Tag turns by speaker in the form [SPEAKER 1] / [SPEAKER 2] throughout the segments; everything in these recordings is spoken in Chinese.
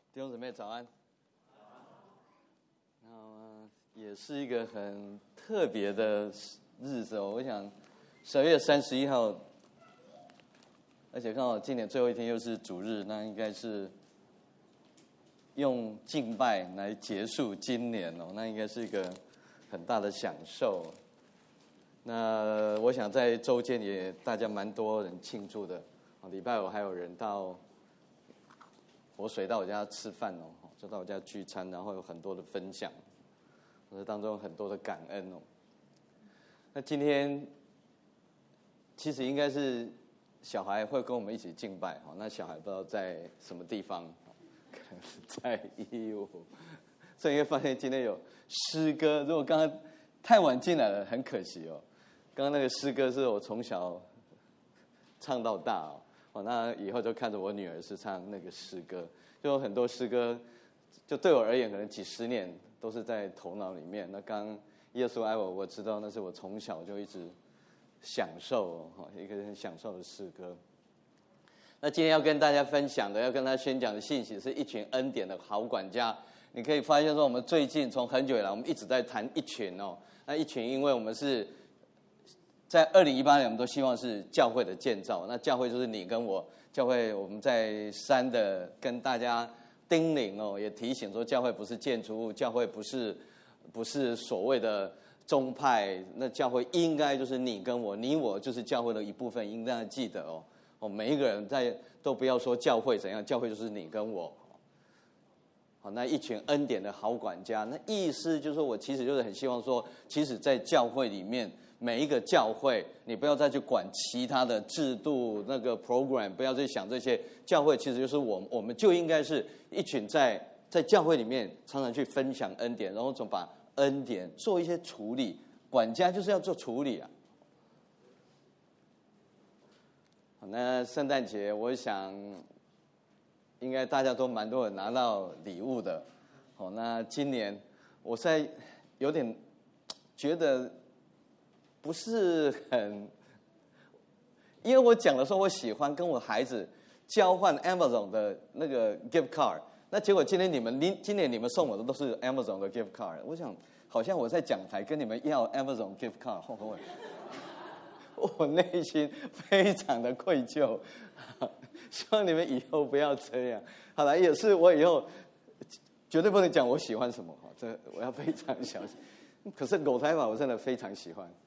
[SPEAKER 1] 弟兄姊妹早安。也是一个很特别的日子哦。我想12月31号，而且刚好今年最后一天又是主日，那应该是用敬拜来结束今年哦，那应该是一个很大的享受。那我想在周间也大家蛮多人庆祝的，礼拜五还有人到活水到我家吃饭哦，就到我家聚餐，然后有很多的分享，这当中很多的感恩哦。那今天其实应该是小孩会跟我们一起敬拜，那小孩不知道在什么地方，可能是在义务，所以会发现今天有诗歌。如果刚刚太晚进来了，很可惜哦。刚刚那个诗歌是我从小唱到大哦，那以后就看着我女儿是唱那个诗歌，就有很多诗歌，就对我而言可能几十年都是在头脑里面。那刚耶稣爱我，我知道那是我从小就一直享受一个很享受的诗歌。那今天要跟大家分享的，要跟大家宣讲的信息是一群恩典的好管家。你可以发现说，我们最近从很久以来，我们一直在谈一群哦。那一群，因为我们是在2018年，我们都希望是教会的建造。那教会就是你跟我，教会我们在3的跟大家叮咛哦，也提醒说，教会不是建筑物，教会不是所谓的宗派，那教会应该就是你跟我，你我就是教会的一部分，应该记得哦。每一个人都不要说教会怎样，教会就是你跟我。好，那一群恩典的好管家，那意思就是说我其实就是很希望说，其实在教会里面，每一个教会，你不要再去管其他的制度那个 program， 不要再想这些。教会其实就是我们就应该是一群在教会里面常常去分享恩典，然后总把恩典做一些处理。管家就是要做处理啊。好，那圣诞节我想应该大家都蛮多人拿到礼物的。好，那今年我现在有点觉得不是很，因为我讲的时候我喜欢跟我孩子交换 Amazon 的那个 gift card， 那结果今年你们送我的都是 Amazon 的 gift card， 我想好像我在讲台跟你们要 Amazon gift card， 我内心非常的愧疚，希望你们以后不要这样。好了，也是我以后绝对不能讲我喜欢什么，这我要非常小心。可是狗台法我真的非常喜欢。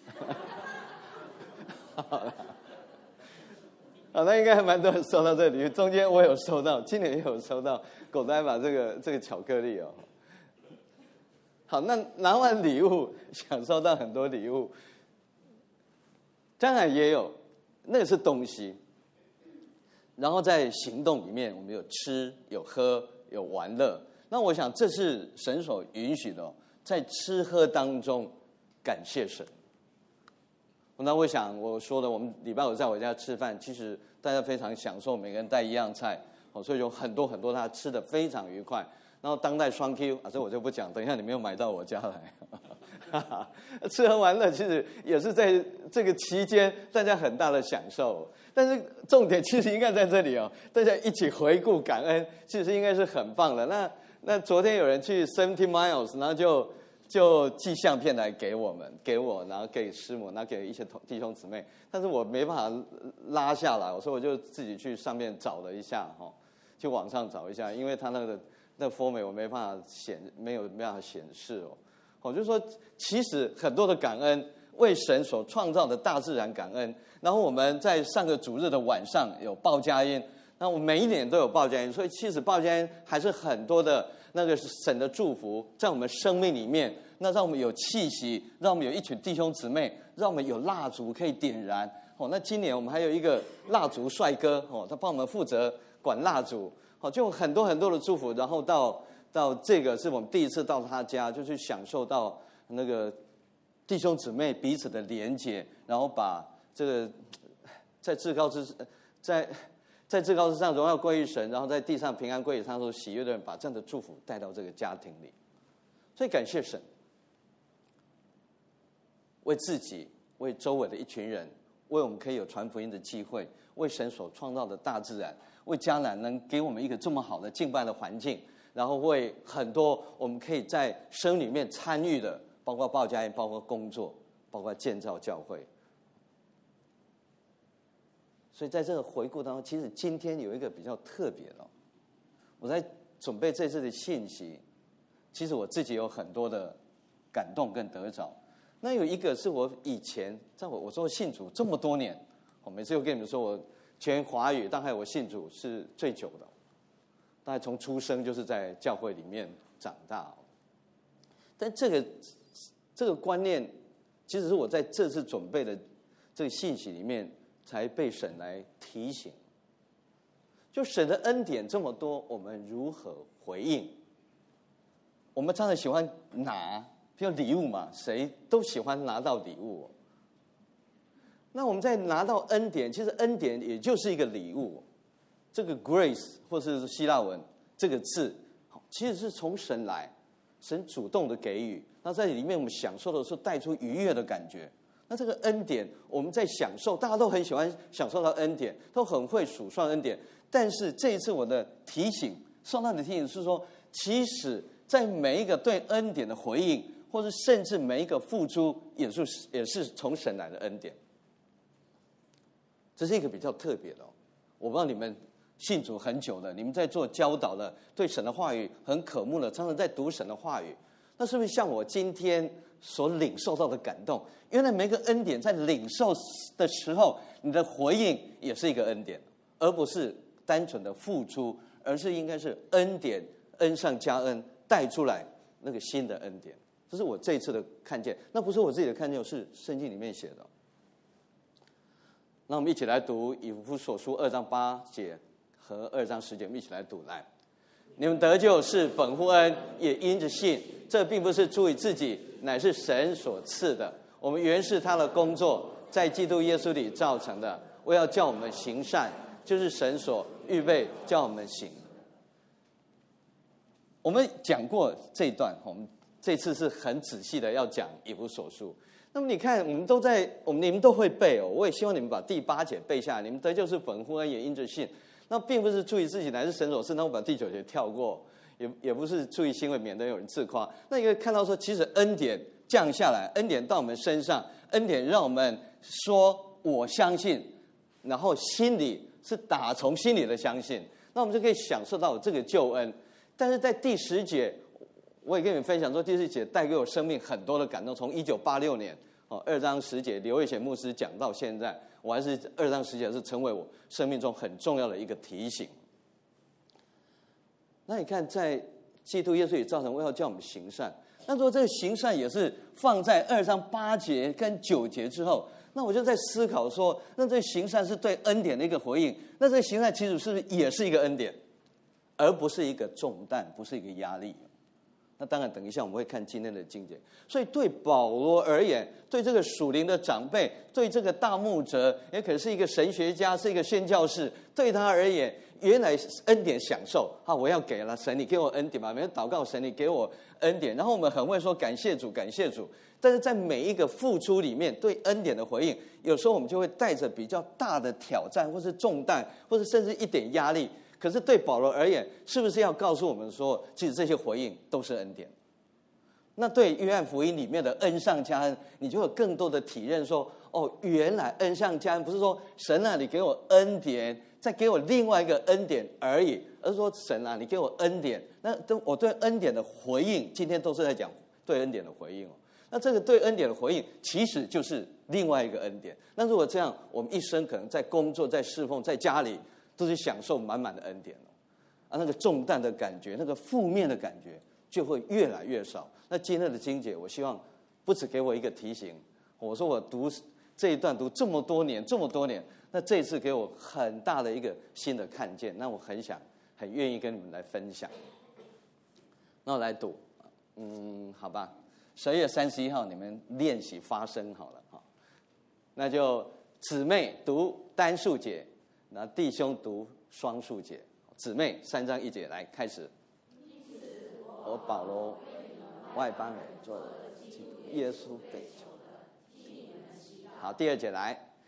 [SPEAKER 1] 好了，好，那应该还蛮多人收到这里，中间我有收到，今年也有收到狗台法这个巧克力哦。好，那拿完礼物，享受到很多礼物。当然也有，那个是东西。然后在行动里面，我们有吃、有喝、有玩乐。那我想这是神所允许的，在吃喝当中感谢神。那我想我说的，我们礼拜五在我家吃饭，其实大家非常享受，每个人带一样菜，所以有很多很多他吃的非常愉快。然后当代双 Q 这我就不讲，等一下你没有买到我家来。吃喝玩乐其实也是在这个期间大家很大的享受，但是重点其实应该在这里哦，大家一起回顾感恩，其实应该是很棒的。那昨天有人去70 miles， 然后就寄相片来给我，然后给师母，然后给一些弟兄姊妹，但是我没办法拉下来，所以我就自己去上面找了一下去网上找一下，因为他那个format 我没有办法显示就是说其实很多的感恩，为神所创造的大自然感恩。然后我们在上个主日的晚上有报佳音，那我们每一年都有报佳音，所以其实报佳音还是很多的那个神的祝福在我们生命里面，那让我们有气息，让我们有一群弟兄姊妹，让我们有蜡烛可以点燃那今年我们还有一个蜡烛帅哥他帮我们负责管蜡烛就很多很多的祝福。然后到这个是我们第一次到他家，就去享受到那个弟兄姊妹彼此的连结，然后把这个在至高之上荣耀归于神，然后在地上平安归于他所喜悦的人，把这样的祝福带到这个家庭里。所以感谢神，为自己，为周围的一群人， 为我们可以有传福音的机会，为神所创造的大自然，为迦南能给我们一个这么好的敬拜的环境，然后为很多我们可以在生里面参与的，包括报家宴，包括工作，包括建造教会。所以在这个回顾当中，其实今天有一个比较特别的，我在准备这次的信息，其实我自己有很多的感动跟得着。那有一个是我以前在我做信主这么多年，我每次又跟你们说，我全华语大概我信主是最久的，大概从出生就是在教会里面长大。但这个观念，其实是我在这次准备的这个信息里面才被神来提醒。就神的恩典这么多，我们如何回应？我们常常喜欢拿，比如礼物嘛，谁都喜欢拿到礼物。那我们在拿到恩典，其实恩典也就是一个礼物。这个 grace 或是希腊文这个字，其实是从神来，神主动的给予。那在里面我们享受的时候，带出愉悦的感觉。那这个恩典，我们在享受，大家都很喜欢享受到恩典，都很会数算恩典。但是这一次我的提醒，受到的提醒是说，其实在每一个对恩典的回应，或是甚至每一个付出，也是从神来的恩典。这是一个比较特别的。我不知道你们信主很久的，你们在做教导的，对神的话语很渴慕的，常常在读神的话语，那是不是像我今天所领受到的感动？原来每个恩典在领受的时候，你的回应也是一个恩典，而不是单纯的付出，而是应该是恩典恩上加恩带出来那个新的恩典。这是我这一次的看见，那不是我自己的看见，是圣经里面写的。那我们一起来读以弗所书2章8节和2章10节，我们一起来读。来，你们得救是本乎恩，也因着信。这并不是出于自己，乃是神所赐的。我们原是他的工作，在基督耶稣里造成的，为要叫我们行善，就是神所预备叫我们行。我们讲过这一段，我们这次是很仔细的要讲以弗所书。那么你看，你们都会背哦。我也希望你们把第8节背下来。你们得救是本乎恩，也因着信。那并不是出于自己，乃是神所赐。那我把第9节跳过，也不是出于行为，免得有人自夸。那你可以看到说，其实恩典降下来，恩典到我们身上，恩典让我们说我相信，然后心里是打从心里的相信，那我们就可以享受到这个救恩。但是在第10节。我也跟你们分享说，第10节带给我生命很多的感动。从1986年2章10节刘伟显牧师讲到现在，我还是2章10节是成为我生命中很重要的一个提醒。那你看，在基督耶稣里造成，为要叫我们行善。那如果这个行善也是放在2章8节跟9节之后，那我就在思考说，那这个行善是对恩典的一个回应。那这个行善其实是不是也是一个恩典，而不是一个重担，不是一个压力？那当然，等一下我们会看今天的经节。所以对保罗而言，对这个属灵的长辈，对这个大牧者，也可能是一个神学家，是一个宣教士，对他而言，原来恩典享受我要给了神，你给我恩典吧。每天祷告神，你给我恩典。然后我们很会说感谢主，感谢主。但是在每一个付出里面，对恩典的回应，有时候我们就会带着比较大的挑战，或是重担，或者甚至一点压力。可是对保罗而言，是不是要告诉我们说，其实这些回应都是恩典？那对约翰福音里面的恩上加恩，你就有更多的体认说，原来恩上加恩不是说神啊，你给我恩典，再给我另外一个恩典而已，而是说神啊，你给我恩典，那我对恩典的回应，今天都是在讲对恩典的回应。那这个对恩典的回应，其实就是另外一个恩典。那如果这样，我们一生可能在工作、在侍奉、在家里，都是享受满满的恩典那个重担的感觉，那个负面的感觉就会越来越少。那今天的经节，我希望不只给我一个提醒。我说我读这一段读这么多年，那这一次给我很大的一个新的看见，那我很愿意跟你们来分享。那我来读，好吧，12月31号你们练习发声好了那就姊妹读单数节。那弟兄读双数节，姊妹3章1节来开始。我保罗外邦人做耶稣被求的。好，第2节来，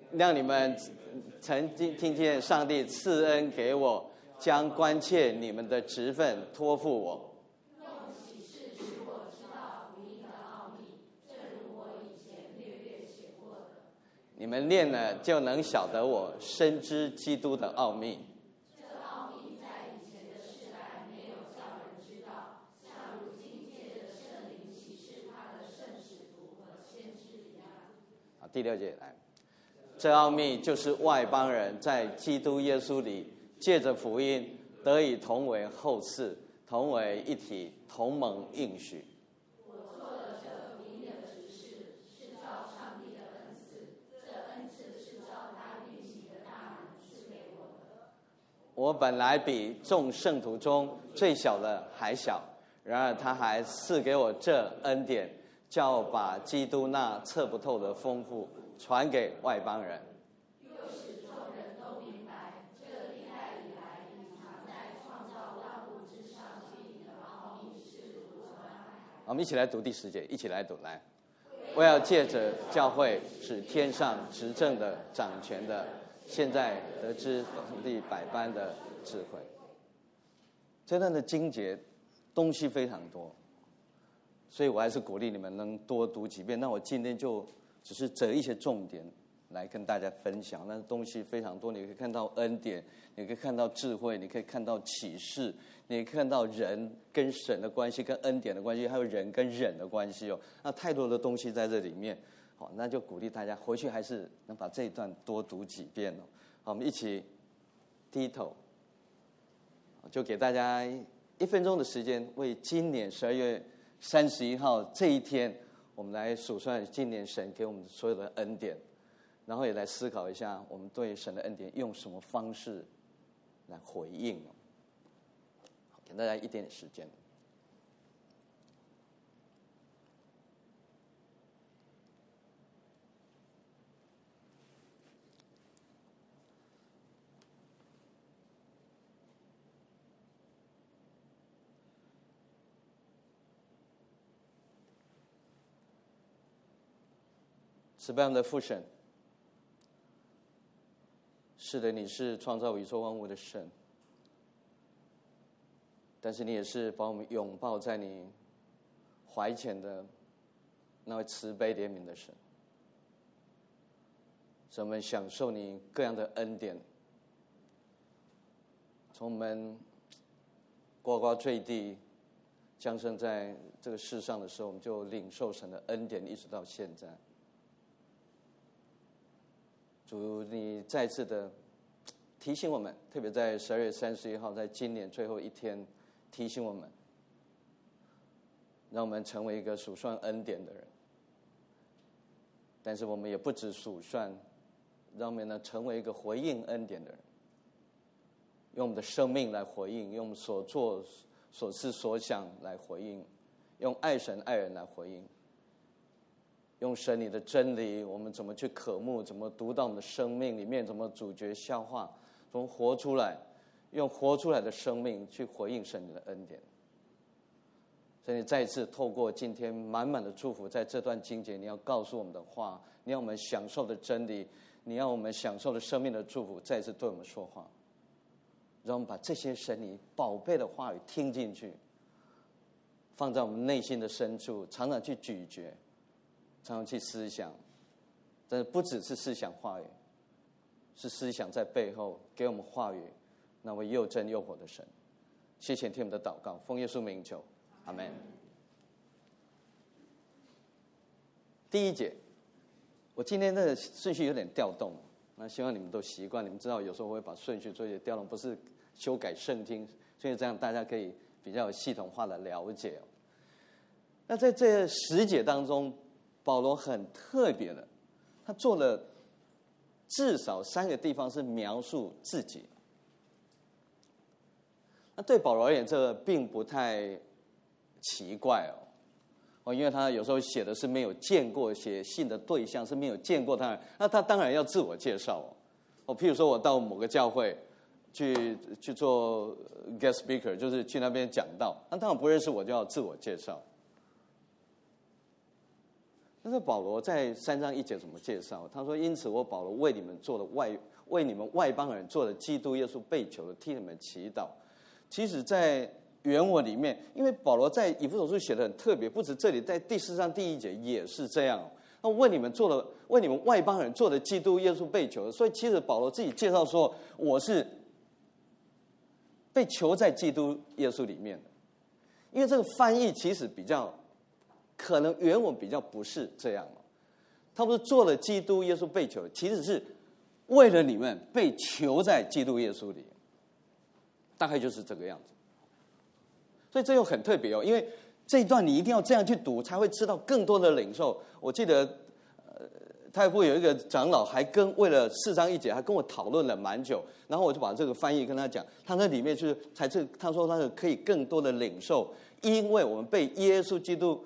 [SPEAKER 1] 让你们曾经听见上帝赐恩给我，将关切你们的职分托付我。
[SPEAKER 2] 用启示使我知道福音的奥秘，正如我以前略略写过的。
[SPEAKER 1] 你们念了就能晓得我深知基督的奥秘。
[SPEAKER 2] 这奥秘在以前的世代没有叫人知道，像如今借着圣灵启示他的圣使徒和先知一样。
[SPEAKER 1] 好，第6节来。这奥秘就是外邦人在基督耶稣里借着福音得以同为后嗣，同为一体，同蒙应许。
[SPEAKER 2] 我做了这福音的执事，是照上帝的恩赐，这恩赐是照他运行的大能赐给我的。
[SPEAKER 1] 我本来比众圣徒中最小的还小，然而他还赐给我这恩典，叫我把基督那测不透的丰富传给外邦人，
[SPEAKER 2] 又使众人都明白，这历代以来隐藏在创造万物之上虚隐的奥秘是如何安排。
[SPEAKER 1] 我们一起来读第10节，一起来读来。我要借着教会，使天上执政的、掌权的，现在得知上帝百般的智慧。这段的经节东西非常多，所以我还是鼓励你们能多读几遍。那我今天就只是择一些重点来跟大家分享。那东西非常多，你可以看到恩典，你可以看到智慧，你可以看到启示，你可以看到人跟神的关系，跟恩典的关系，还有人跟人的关系哦。那太多的东西在这里面，好，那就鼓励大家回去还是能把这一段多读几遍哦。好，我们一起低头，就给大家1分钟的时间，为今年12月31号这一天，我们来数算今年神给我们所有的恩典，然后也来思考一下，我们对神的恩典用什么方式来回应。好，给大家一点点时间。慈悲的父神，是的，你是创造宇宙万物的神，但是你也是把我们拥抱在你怀前的那位慈悲怜悯的神，使我们享受你各样的恩典，从我们呱呱坠地降生在这个世上的时候，我们就领受神的恩典，一直到现在。主，你再次的提醒我们，特别在12月31号，在今年最后一天，提醒我们，让我们成为一个数算恩典的人。但是我们也不只数算，让我们呢成为一个回应恩典的人，用我们的生命来回应，用我们所做、所思、所想来回应，用爱神爱人来回应。用神你的真理，我们怎么去渴慕，怎么读到我们的生命里面，怎么咀嚼消化，怎么活出来，用活出来的生命去回应神你的恩典。所以你再一次透过今天满满的祝福，在这段经节你要告诉我们的话，你要我们享受的真理，你要我们享受的生命的祝福，再一次对我们说话，让我们把这些神你宝贝的话语听进去，放在我们内心的深处，常常去咀嚼，常常去思想。但是不只是思想话语，是思想在背后给我们话语那位又真又活的神。谢谢听我们的祷告，奉耶稣名求，阿们。第一节，我今天的顺序有点调动，那希望你们都习惯。你们知道有时候我会把顺序做一些调动，不是修改圣经，所以这样大家可以比较有系统化的了解。那在这10节当中，保罗很特别的，他做了至少3个地方是描述自己。那对保罗而言，这个并不太奇怪哦，因为他有时候写的是没有见过，写信的对象是没有见过他，那他当然要自我介绍哦。譬如说我到某个教会去做 guest speaker， 就是去那边讲道，那当然不认识我就要自我介绍。 但是保罗在3章1节怎么介绍？他说：“因此我保罗为你们外邦人做的基督耶稣被囚的，替你们祈祷。”其实，在原文里面，因为保罗在以弗所书写的很特别，不止这里，在第4章第1节也是这样。那为你们外邦人做的基督耶稣被囚的，所以其实保罗自己介绍说，我是被囚在基督耶稣里面的。因为这个翻译其实比较可能原文比较不是这样，他不是做了基督耶稣被囚的，其实是为了你们被囚在基督耶稣里，大概就是这个样子。所以这又很特别哦，因为这一段你一定要这样去读，才会知道更多的领受。我记得太部有一个长老还为了4章1节还跟我讨论了蛮久，然后我就把这个翻译跟他讲，他那里面他说那个可以更多的领受，因为我们被耶稣基督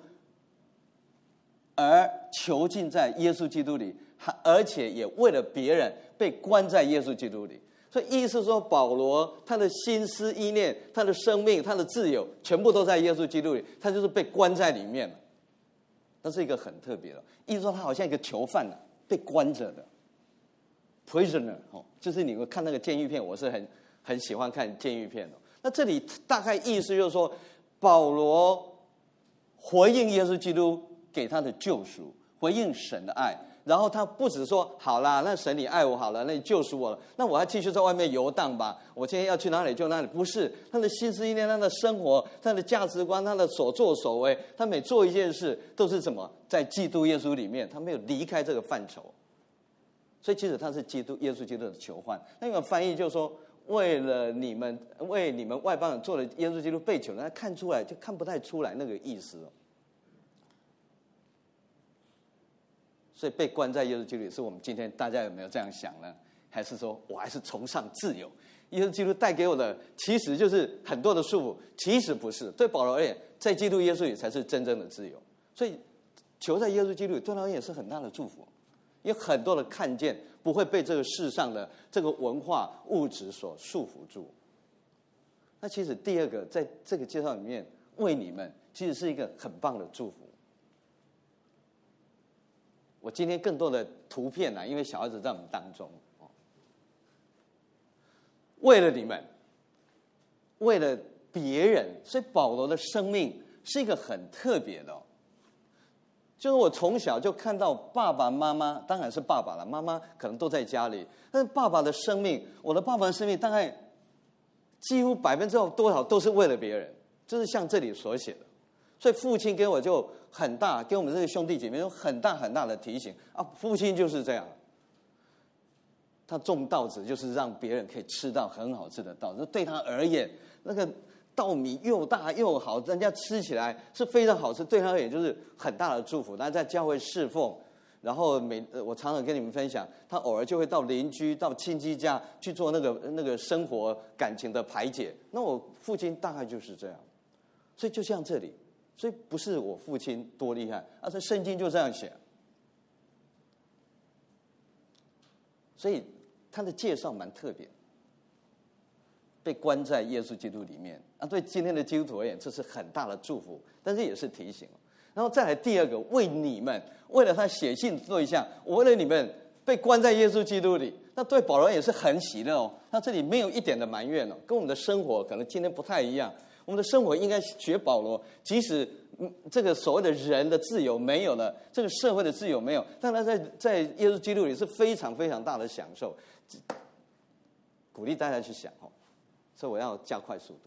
[SPEAKER 1] 而囚禁在耶稣基督里，而且也为了别人被关在耶稣基督里。所以意思说，保罗他的心思意念、他的生命、他的自由，全部都在耶稣基督里，他就是被关在里面了。那是一个很特别的意思，说他好像一个囚犯被关着的 prisoner 就是你们看那个监狱片，我是很喜欢看监狱片的。那这里大概意思就是说，保罗回应耶稣基督给他的救赎，回应神的爱。然后他不只说好啦，那神你爱我好了，那你救赎我了，那我还继续在外面游荡吧，我今天要去哪里就哪里。不是，他的心思意念、他的生活、他的价值观、他的所作所为，他每做一件事都是什么？在基督耶稣里面，他没有离开这个范畴。所以其实他是耶稣基督的囚犯。那个翻译就是说，为你们外邦人做了耶稣基督被囚，他看出来就看不太出来那个意思哦。所以被关在耶稣基督里，是我们今天大家有没有这样想呢？还是说我还是崇尚自由？耶稣基督带给我的其实就是很多的束缚，其实不是。对保罗而言，在基督耶稣里才是真正的自由。所以求在耶稣基督里对他而言是很大的祝福，因为很多的看见不会被这个世上的这个文化物质所束缚住。那其实第二个，在这个介绍里面，为你们其实是一个很棒的祝福。我今天更多的图片因为小孩子在我们当中，为了你们，为了别人，所以保罗的生命是一个很特别的。就是我从小就看到爸爸妈妈，当然是爸爸了，妈妈可能都在家里，但是爸爸的生命，我的爸爸的生命大概几乎多少都是为了别人，就是像这里所写的。所以父亲给我就很大，给我们这些兄弟姐妹有很大很大的提醒啊！父亲就是这样，他种稻子就是让别人可以吃到很好吃的稻子，对他而言，那个稻米又大又好，人家吃起来是非常好吃，对他而言就是很大的祝福。他在教会侍奉，然后我常常跟你们分享，他偶尔就会到邻居、到亲戚家去做那个生活感情的排解。那我父亲大概就是这样，所以就像这里。所以不是我父亲多厉害，而是圣经就这样写。所以他的介绍蛮特别，被关在耶稣基督里面对今天的基督徒而言，这是很大的祝福，但是也是提醒。然后再来第二个，为你们，为了他写信对象，我为了你们被关在耶稣基督里，那对保罗也是很喜乐他这里没有一点的埋怨跟我们的生活可能今天不太一样。我们的生活应该学保罗，即使这个所谓的人的自由没有了，这个社会的自由没有，但他在耶稣基督里是非常非常大的享受。鼓励大家去想所以我要加快速度。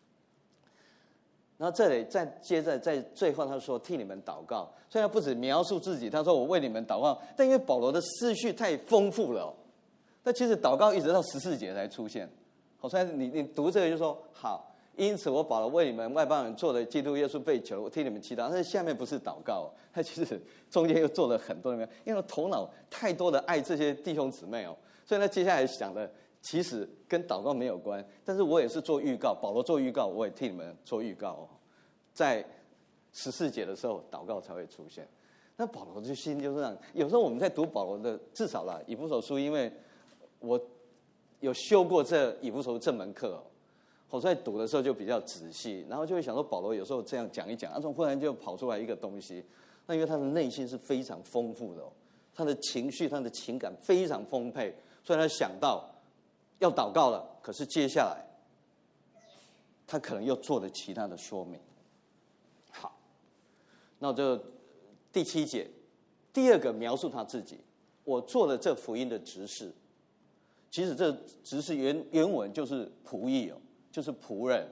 [SPEAKER 1] 然后这里接着在最后他说替你们祷告，所以他不止描述自己，他说我为你们祷告，但因为保罗的思绪太丰富了那其实祷告一直到14节才出现。所以你读这个就说好。因此我保罗为你们外邦人做的基督耶稣被囚，我替你们祈祷。但是下面不是祷告他其实中间又做了很多因为头脑太多的爱这些弟兄姊妹所以他接下来想的其实跟祷告没有关，但是我也是做预告，保罗做预告，我也替你们做预告在14节的时候祷告才会出现。那保罗的心就是这样。有时候我们在读保罗的，至少啦以弗所书，因为我有修过以弗所书这门课我在读的时候就比较仔细，然后就会想说保罗有时候这样讲一讲，忽然就跑出来一个东西， 那因为他的内心是非常丰富的哦，他的情绪、他的情感非常丰沛，所以他想到要祷告了，可是接下来他可能又做了其他的说明。好，那我就第7节，第2个描述他自己，我做了这福音的执事。其实这执事原文就是仆役哦，就是仆人，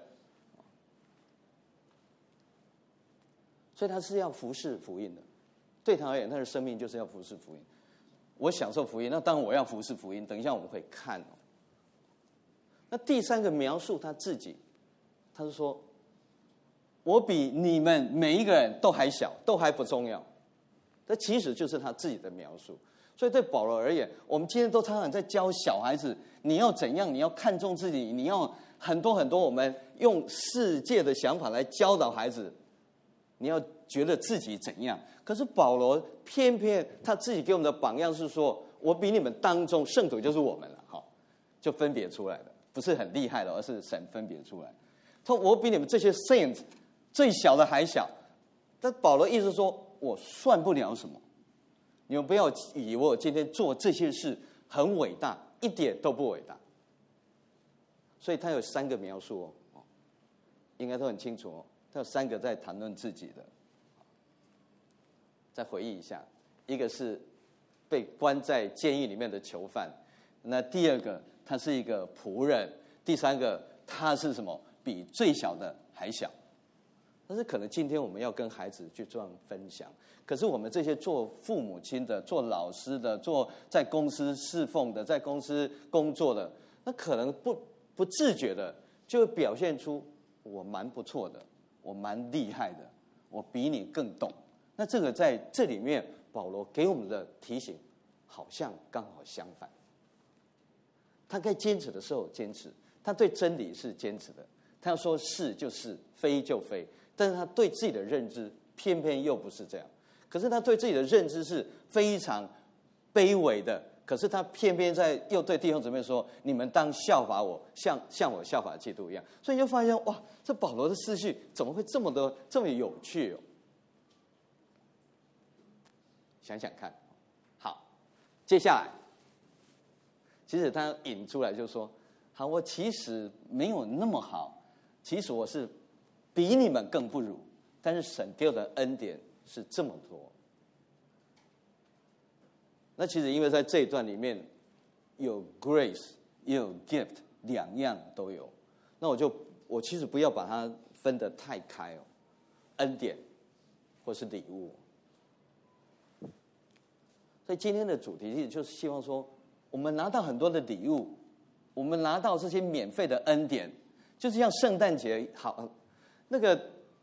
[SPEAKER 1] 所以他是要服侍福音的。对他而言，他的生命就是要服侍福音。我享受福音，那当然我要服侍福音。等一下我们会看哦。那第3个描述他自己，他是说：“我比你们每一个人都还小，都还不重要。”这其实就是他自己的描述。所以对保罗而言，我们今天都常常在教小孩子，你要怎样，你要看重自己，你要很多很多，我们用世界的想法来教导孩子，你要觉得自己怎样。可是保罗偏偏他自己给我们的榜样是说，我比你们当中圣徒就是我们了，好，就分别出来的，不是很厉害的，而是神分别出来。他说我比你们这些 saints 最小的还小，但保罗意思说我算不了什么。你们不要以为我今天做这些事很伟大，一点都不伟大。所以他有3个描述哦，应该都很清楚哦。他有3个在谈论自己的。再回忆一下，一个是被关在监狱里面的囚犯，那第2个他是一个仆人，第3个他是什么？比最小的还小。但是可能今天我们要跟孩子去这样分享，可是我们这些做父母亲的、做老师的、做在公司侍奉的、在公司工作的，那可能不自觉的就表现出我蛮不错的，我蛮厉害的，我比你更懂。那这个在这里面，保罗给我们的提醒好像刚好相反。他该坚持的时候坚持，他对真理是坚持的，他要说是就是，非就非。但是他对自己的认知偏偏又不是这样，可是他对自己的认知是非常卑微的，可是他偏偏又对弟兄姊妹说：“你们当效法我，像我效法基督一样。”所以你就发现哇，这保罗的思绪怎么会这么有趣哦？想想看，好，接下来，其实他引出来就说：“好，我其实没有那么好，其实我是。”比你们更不如，但是神给我的恩典是这么多。那其实因为在这一段里面有 grace 也有 gift， 2样都有。那我其实不要把它分得太开哦，恩典或是礼物。所以今天的主题其实就是希望说，我们拿到很多的礼物，我们拿到这些免费的恩典，就是像圣诞节好。那个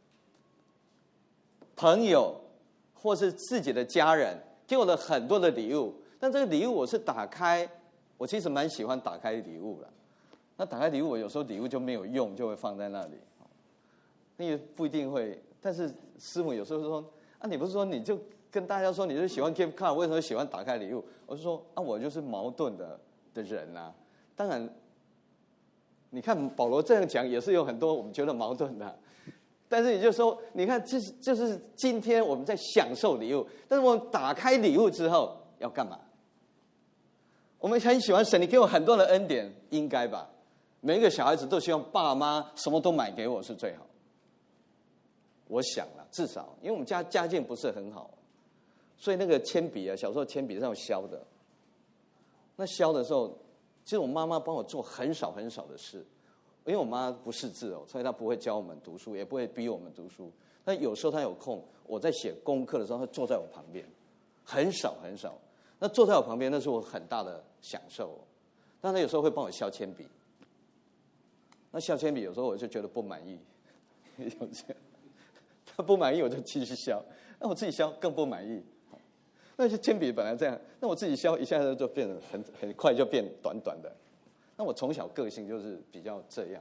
[SPEAKER 1] 朋友或是自己的家人给我了很多的礼物，但这个礼物我是打开，我其实蛮喜欢打开礼物的。那打开礼物，我有时候礼物就没有用，就会放在那里。那也不一定会，但是师母有时候说：“啊，你不是说你就跟大家说你是喜欢 gift card， 为什么喜欢打开礼物？”我就说：“啊，我就是矛盾的人啊。”当然，你看保罗这样讲也是有很多我们觉得矛盾的。但是你就说，你看，就是今天我们在享受礼物，但是我们打开礼物之后要干嘛？我们很喜欢神，你给我很多的恩典，应该吧？每一个小孩子都希望爸妈什么都买给我是最好。我想了，至少因为我们家境不是很好，所以那个铅笔啊，小时候铅笔是要削的。那削的时候，其实我妈妈帮我做很少很少的事。因为我妈不识字哦，所以她不会教我们读书，也不会逼我们读书。但有时候她有空，我在写功课的时候，她坐在我旁边，很少很少。那坐在我旁边，那是我很大的享受哦。但她有时候会帮我削铅笔，那削铅笔有时候我就觉得不满意，有些她不满意我就继续削，那我自己削更不满意。那些铅笔本来这样，那我自己削一下子就变得很快就变短短的。那我从小个性就是比较这样，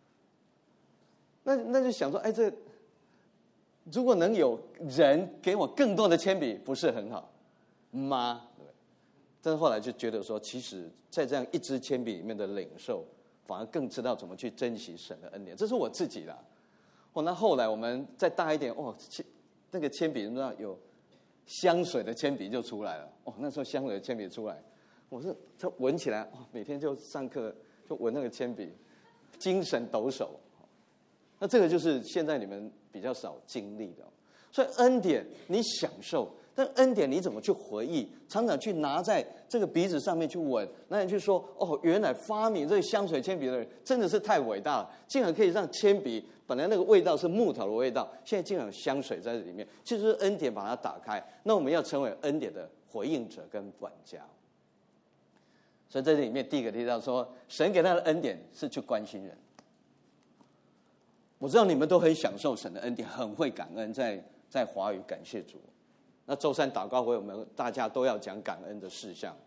[SPEAKER 1] 那就想说，哎，这如果能有人给我更多的铅笔，不是很好吗？对。但是后来就觉得说，其实，在这样一支铅笔里面的领受，反而更知道怎么去珍惜神的恩典。这是我自己的。那后来我们再大一点，那个铅笔，你知道香水的铅笔就出来了。那时候香水的铅笔出来，我说这闻起来，每天就上课就闻那个铅笔，精神抖擞。那这个就是现在你们比较少经历的。所以恩典你享受，但恩典你怎么去回忆？常常去拿在这个鼻子上面去闻，那你去说原来发明这个香水铅笔的人真的是太伟大了，竟然可以让铅笔本来那个味道是木头的味道，现在竟然有香水在这里面，就是恩典把它打开。那我们要成为恩典的回应者跟管家。所以在这里面第一个提到说，神给他的恩典是去关心人。我知道你们都很享受神的恩典，很会感恩，在华语感谢主。那周三祷告会我们大家都要讲感恩的事项，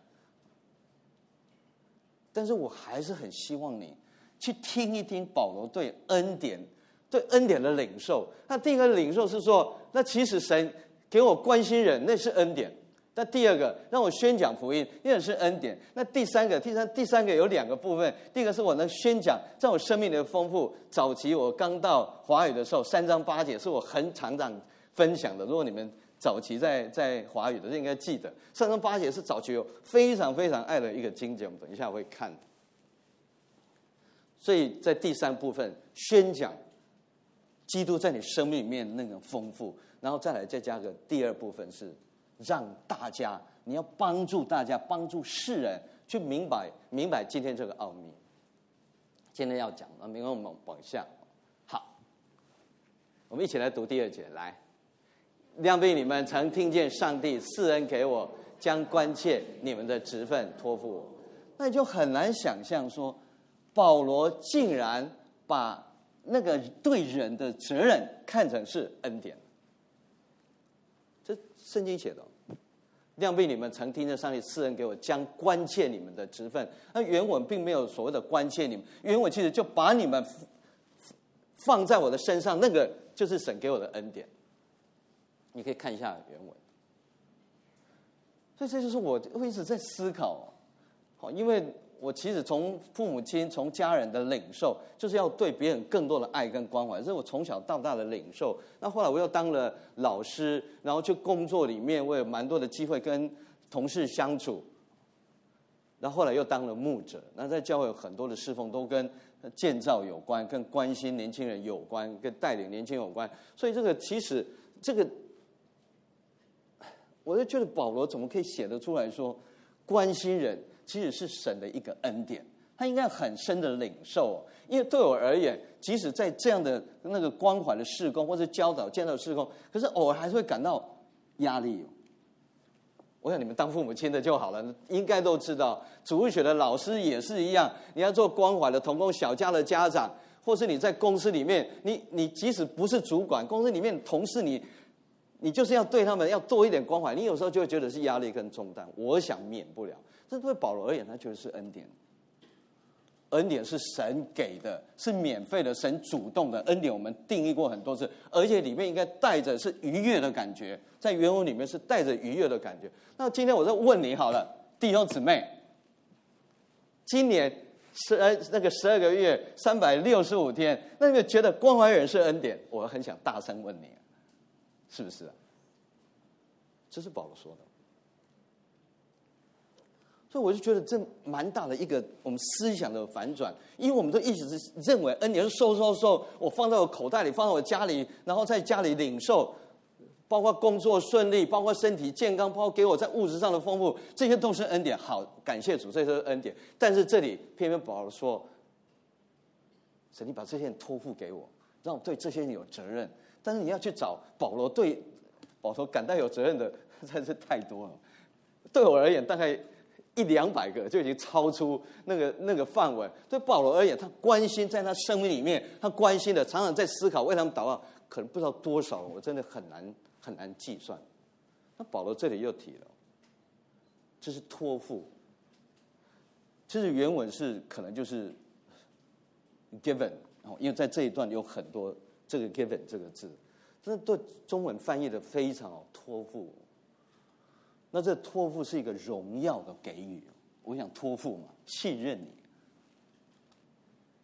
[SPEAKER 1] 但是我还是很希望你去听一听保罗对恩典的领受。那第一个领受是说，那其实神给我关心人，那是恩典。那第二个让我宣讲福音，那也是恩典。那第三个有2个部分。第一个是我能宣讲，在我生命的丰富。早期我刚到华语的时候，3章8节是我很常分享的。如果你们早期在华语的，应该记得3章8节是早期有非常非常爱的一个经节，我们等一下会看。所以在第3部分宣讲基督在你生命里面那个丰富，然后再加个第2部分是让大家，你要帮助大家，帮助世人去明白今天这个奥秘。今天要讲，明天我们往下。好，我们一起来读第2节。来，亮必你们曾听见上帝赐恩给我，将关切你们的职分托付我。那你就很难想象说，保罗竟然把那个对人的责任看成是恩典。这圣经写的。亮必你们曾听见上帝赐恩给我，将关切你们的职分。那原文并没有所谓的关切你们，原文其实就把你们放在我的身上，那个就是神给我的恩典。你可以看一下原文。所以这就是我一直在思考，因为我其实从父母亲、从家人的领受，就是要对别人更多的爱跟关怀，这是我从小到大的领受。那后来我又当了老师，然后去工作里面，我有蛮多的机会跟同事相处。然后后来又当了牧者，那在教会有很多的侍奉都跟建造有关，跟关心年轻人有关，跟带领年轻人有关。所以其实我就觉得保罗怎么可以写得出来说，关心人其实是神的一个恩典，他应该很深的领受。因为对我而言，即使在这样的那个关怀的事工或是教导建造事工，可是偶尔还是会感到压力。我想你们当父母亲的就好了，应该都知道，主日学的老师也是一样，你要做关怀的同工小家的家长，或是你在公司里面，你即使不是主管，公司里面同事你就是要对他们要多一点关怀，你有时候就会觉得是压力跟重担。我想免不了，这对保罗而言，他觉得是恩典。恩典是神给的，是免费的，神主动的恩典。我们定义过很多次，而且里面应该带着是愉悦的感觉，在原文里面是带着愉悦的感觉。那今天我再问你好了，弟兄姊妹，今年12个月365天，那你们觉得关怀人是恩典？我很想大声问你，是不是啊？这是保罗说的。所以我就觉得这蛮大的一个我们思想的反转，因为我们都一直认为恩典是收，我放在我口袋里，放在我家里，然后在家里领受，包括工作顺利，包括身体健康，包括给我在物质上的丰富，这些都是恩典。好，感谢主，这是恩典。但是这里偏偏保罗说，神你把这些人托付给我，让我对这些人有责任。但是你要去找保罗感到有责任的，真是太多了。对我而言，大概100-200个就已经超出那个范围。对保罗而言，他关心在他生命里面，他关心的常常在思考，为他们祷告，可能不知道多少，我真的很难计算。那保罗这里又提了，这是托付。其实原文是可能就是 given， 因为在这一段有很多这个 given 这个字，这对中文翻译的非常好，托付。那这托付是一个荣耀的给予，我想托付嘛，信任你。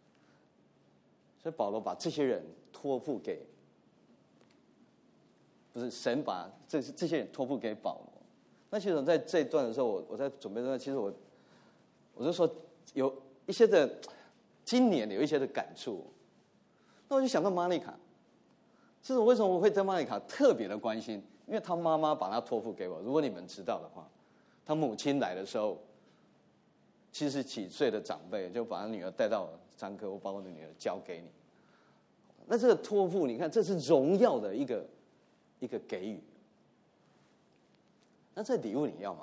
[SPEAKER 1] 所以保罗把这些人托付给不是神把这些人托付给保罗。那其实在这一段的时候，我在准备这段，其实我就说有一些的今年有一些的感触，那我就想到玛丽卡。其实为什么我会对玛丽卡特别的关心？因为她妈妈把她托付给我。如果你们知道的话，她母亲来的时候，70几岁的长辈就把她女儿带到张哥，我把我的女儿交给你。那这个托付，你看，这是荣耀的一个给予。那这礼物你要吗？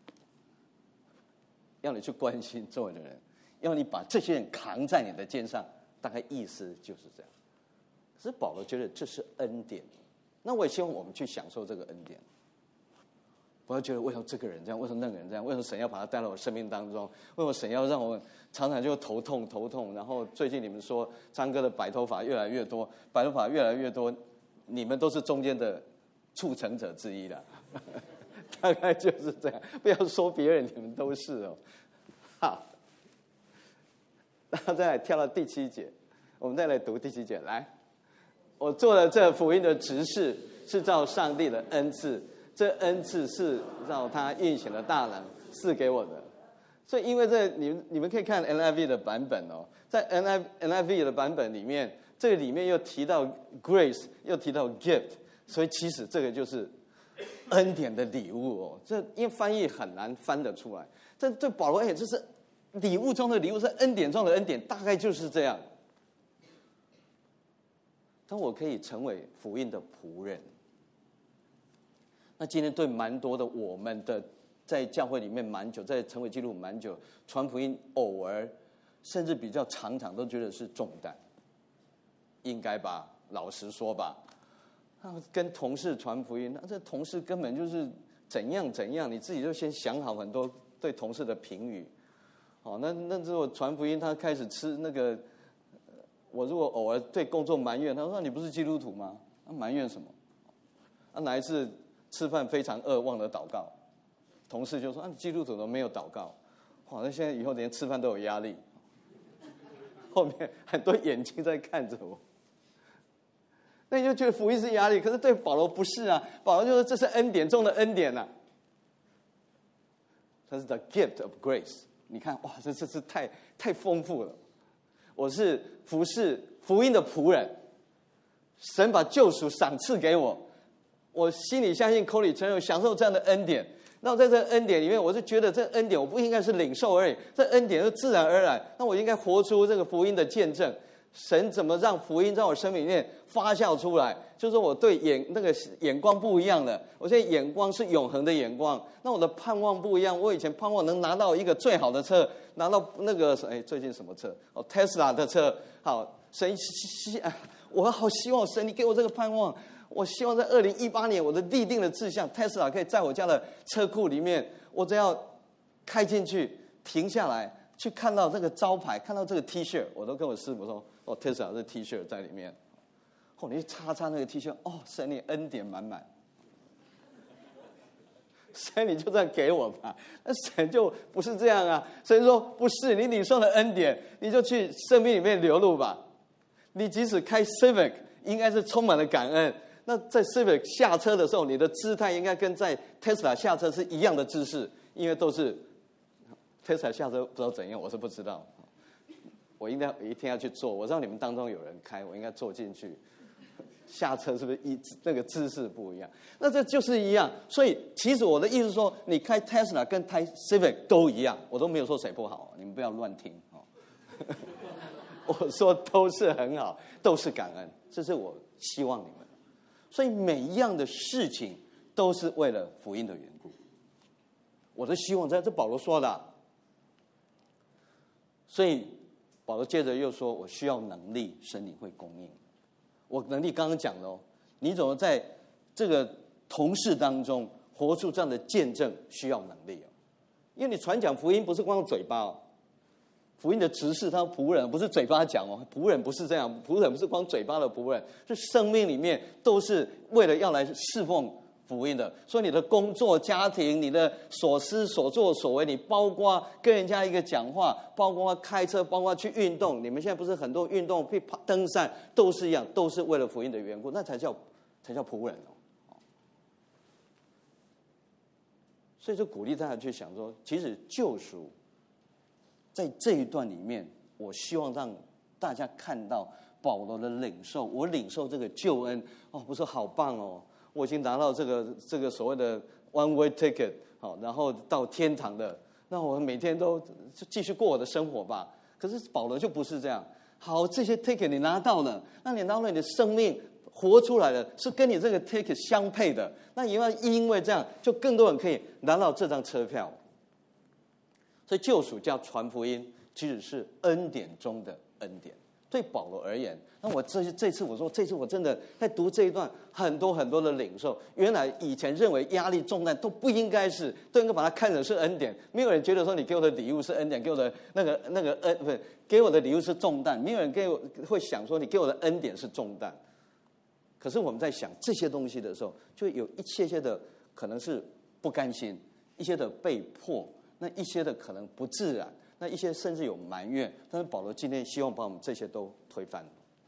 [SPEAKER 1] 要你去关心周围的人，要你把这些人扛在你的肩上，大概意思就是这样。可是保罗觉得这是恩典，那我也希望我们去享受这个恩典。不要觉得为什么这个人这样，为什么那个人这样，为什么神要把他带到我生命当中，为什么神要让我常常就头痛，然后最近你们说张哥的白头发越来越多，你们都是中间的促成者之一啦。大概就是这样，不要说别人，你们都是哦。好，那再来跳到第7节，我们再来读第7节。来，我做了这福音的执事，是照上帝的恩赐，这恩赐是照他运行的大能赐给我的。所以，因为这你们可以看 NIV 的版本哦，在 NIV 的版本里面，这个里面又提到 grace， 又提到 gift， 所以其实这个就是恩典的礼物哦。这因为翻译很难翻得出来，这对保罗而言，这是礼物中的礼物，是恩典中的恩典，大概就是这样。当我可以成为福音的仆人，那今天对蛮多的我们的在教会里面蛮久，在成为基督徒蛮久，传福音偶尔甚至比较常常都觉得是重担，应该吧？老实说吧，跟同事传福音，那这同事根本就是怎样，你自己就先想好很多对同事的评语。哦，那如果传福音，他开始吃那个，我如果偶尔对工作埋怨，他说你不是基督徒吗？埋怨什么？哪一次吃饭非常饿忘了祷告，同事就说基督徒都没有祷告，哇，那现在以后连吃饭都有压力。后面很多眼睛在看着我，那你就觉得福音是压力，可是对保罗不是啊，保罗就说这是恩典中的恩典啊，它是 the gift of grace。你看，哇，这是太丰富了。我是服侍福音的仆人，神把救赎赏赐给我，我心里相信，口里承认，享受这样的恩典。那我在这恩典里面，我就觉得这恩典我不应该是领受而已，这恩典是自然而然。那我应该活出这个福音的见证。神怎么让福音在我生命里面发酵出来？就是我对那个眼光不一样了。我现在眼光是永恒的眼光，那我的盼望不一样。我以前盼望能拿到一个最好的车，拿到那个最近什么车？Tesla 的车。好，神我好希望神你给我这个盼望。我希望在2018年，我的立定的志向 ，Tesla 可以在我家的车库里面，我只要开进去，停下来，去看到这个招牌，看到这个 T 恤，我都跟我师傅说，Tesla 这 T 恤在里面。你擦那个 T 恤，神你恩典满满，神你就这样给我吧。那神就不是这样啊，神说不是，你领受的恩典，你就去生命里面流露吧。你即使开 Civic， 应该是充满了感恩。那在 Civic 下车的时候，你的姿态应该跟在 Tesla 下车是一样的姿势，因为都是 Tesla 下车不知道怎样，我是不知道。我一定要去坐，我知道你们当中有人开，我应该坐进去。下车是不是那个姿势不一样？那这就是一样。所以其实我的意思是说，你开 Tesla 跟开 Civic 都一样，我都没有说谁不好，你们不要乱听哦。我说都是很好，都是感恩，这是我希望你们。所以每一样的事情都是为了福音的缘故。我的希望这保罗说的。所以保罗接着又说，我需要能力，神你会供应。我能力刚刚讲了你怎么在这个同事当中活出这样的见证，需要能力因为你传讲福音不是光嘴巴福音的执事他仆人不是嘴巴讲仆人不是这样，仆人不是光嘴巴的仆人，是生命里面都是为了要来侍奉福音的。所以你的工作、家庭、你的所思所作所为，你包括跟人家一个讲话，包括开车，包括去运动，你们现在不是很多运动去登山，都是一样，都是为了福音的缘故，那才叫仆人所以就鼓励大家去想说，其实救赎在这一段里面，我希望让大家看到保罗的领受，我领受这个救恩哦，不是好棒哦，我已经拿到这个所谓的 one way ticket， 好，然后到天堂的，那我每天都继续过我的生活吧。可是保罗就不是这样，好，这些 ticket 你拿到了，那你拿到你的生命活出来了，是跟你这个 ticket 相配的，那因为这样，就更多人可以拿到这张车票。所以救赎叫传福音，其实是恩典中的恩典。对保罗而言，那我这次我说，这次我真的在读这一段，很多很多的领受。原来以前认为压力重担都不应该是，都应该把它看成是恩典。没有人觉得说你给我的礼物是恩典，给我的那个不是给我的礼物是重担。没有人会想说你给我的恩典是重担。可是我们在想这些东西的时候，就有一些的可能是不甘心，一些的被迫，那一些的可能不自然。那一些甚至有埋怨，但是保罗今天希望把我们这些都推翻。